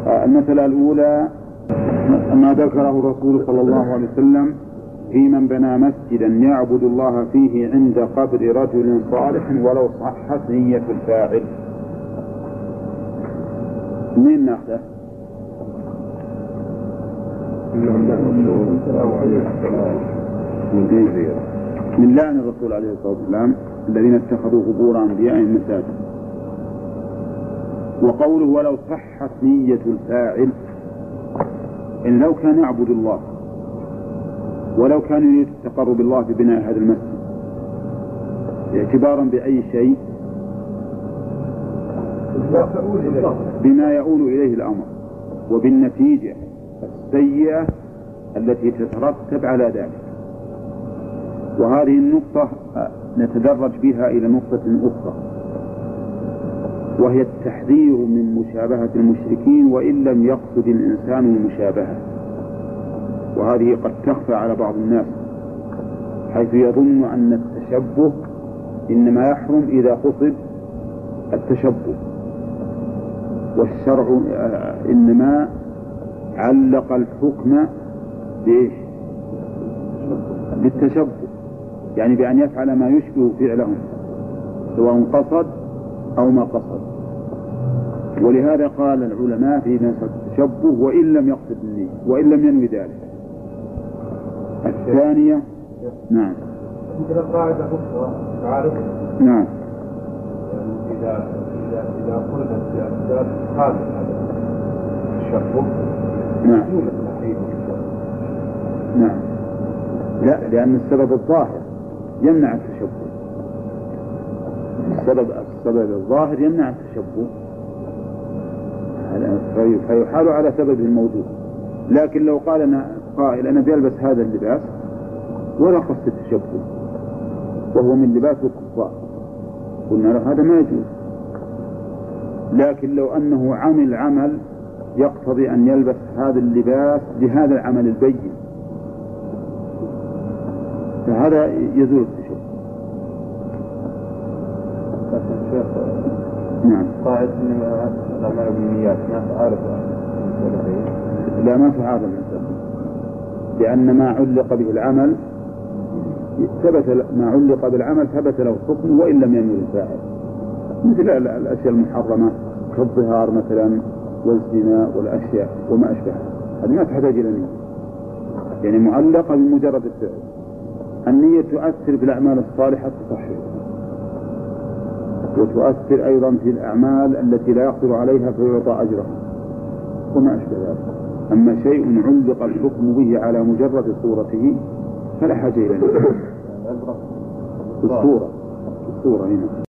المسألة الأولى ما ذكره الرسول صلى الله عليه وسلم في من بنى مسجدا يعبد الله فيه عند قبر رجل صالح ولو صحت نية الفاعل. منين ناخذه؟ من لعن الرسول عليه الصلاة والسلام الذين اتخذوا قبور أنبيائهم مساجد. وقوله ولو صحت نية الفاعل، إن لو كان يعبد الله ولو كان يريد التقرب بالله في بناء هذا المسجد اعتبارا بأي شيء بما يؤول إليه الأمر وبالنتيجة السيئة التي تترتب على ذلك. وهذه النقطة نتدرج بها إلى نقطة أخرى، وهي التحذير من مشابهة المشركين وإن لم يقصد الإنسان المشابهة. وهذه قد تخفى على بعض الناس حيث يظن أن التشبه إنما يحرم إذا قصد التشبه، والشرع إنما علق الحكم بإيش؟ بالتشبه، يعني بأن يفعل ما يشبه فعلهم سواء قصد أو ما قصد. ولهذا قال العلماء في مسألة التشبه وإن لم يقصد النية وإن لم ينوي ذلك. الثانية نعم مثل القاعدة أخرى تعرف نعم إذا قلت الأسباب خالف هذا التشبه نعم نعم لا، لأن السبب الظاهر يمنع التشبه. السبب الظاهر يمنع التشبه فيحال على سبب الموجود. لكن لو قال قائل أنا بيلبس هذا اللباس ولا قصد التشبه وهو من لباس الكفار، قلنا له هذا ما يجوز. لكن لو أنه عمل عمل يقتضي أن يلبس هذا اللباس لهذا العمل البين فهذا يزول التشبه. شيخ نعم قاعدة إنما الأعمال بالنيات ما تعارض لا ما تعارض لأن ما علق به العمل ثبت، ما علق بالعمل ثبت له حكم وإن لم ينوي الفاعل، مثل الأشياء المحرمة كالظهار مثلا والزنا والأشياء وما أشبهها، هذه ما تحتاج إلى نية، يعني معلقة بمجرد الفعل. النية تؤثر في الأعمال الصالحة تصحح، وتؤثر أيضا في الأعمال التي لا يقدر عليها فيعطى أجرها وما أشبه ذلك. أما شيء علق الحكم به على مجرد صورته فلا حاجة إلى نية. الصورة هنا